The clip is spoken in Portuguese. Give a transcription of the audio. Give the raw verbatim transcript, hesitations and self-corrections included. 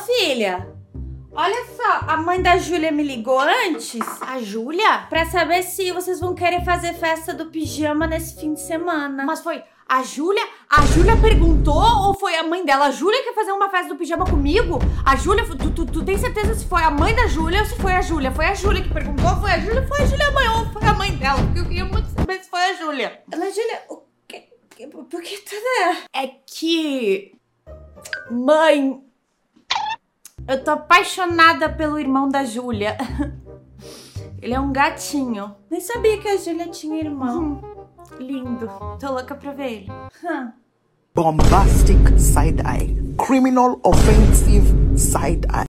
filha, olha só, a mãe da Júlia me ligou antes. A Júlia? Pra saber se vocês vão querer fazer festa do pijama nesse fim de semana. Mas foi a Júlia? A Júlia perguntou ou foi a mãe dela? A Júlia quer fazer uma festa do pijama comigo? A Júlia, tu, tu, tu tem certeza se foi a mãe da Júlia ou se foi a Júlia? Foi a Júlia que perguntou? Foi a Júlia? Foi a Júlia mãe ou foi a mãe dela? Porque eu queria muito saber se foi a Júlia. Ana Júlia, o que, que, por que tudo é? É que... Mãe... Eu tô apaixonada pelo irmão da Júlia. Ele é um gatinho. Nem sabia que a Júlia tinha irmão. Hum, lindo. Tô louca pra ver ele. Hum. Bombastic side-eye. Criminal offensive side-eye.